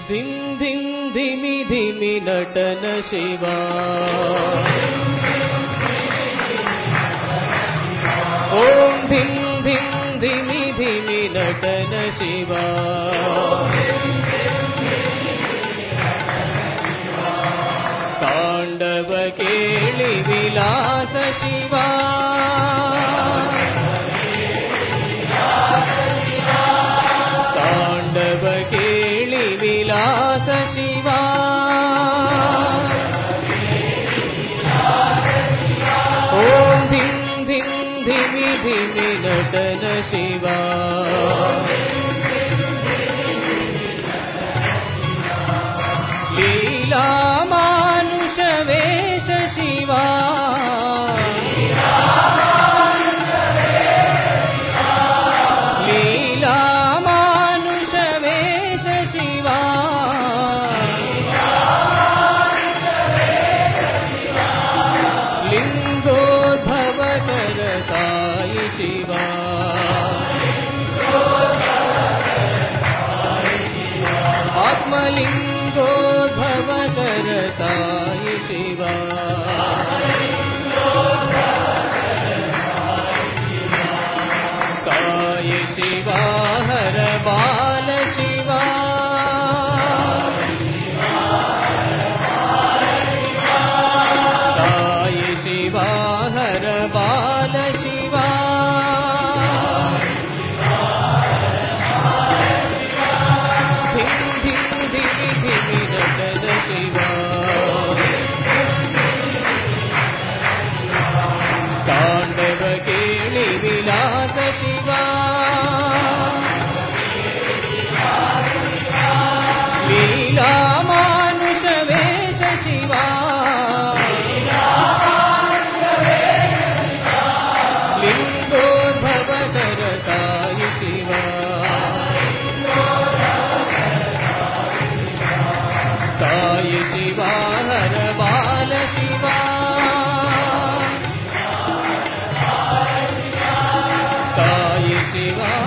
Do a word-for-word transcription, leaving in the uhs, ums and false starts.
धिं धिं धिमि धिमि नटन शिवा ॐ धिं धिं धिमि धिमि नटन शिवा ताण्डव केळि विलास शिवा ताण्डव केळि विलास शिवा ॐ धिं धिं धिमि धिमि नटन शिवा लीला मानुष वेश शिवा लीला मानुष वेश शिवा लिंगोद्भव कर साई शिवा आत्मलिंगोद्भव कर साई शिवा साई शिवा हर बाल शिवा साई शिवा हर बाल शिवा ताण्डव केळि विलास शिवा लीला मानुष वेश शिवा लिंगोद्भव कर साई शिवा साई शिवा हर बाल शिवा साई शिवा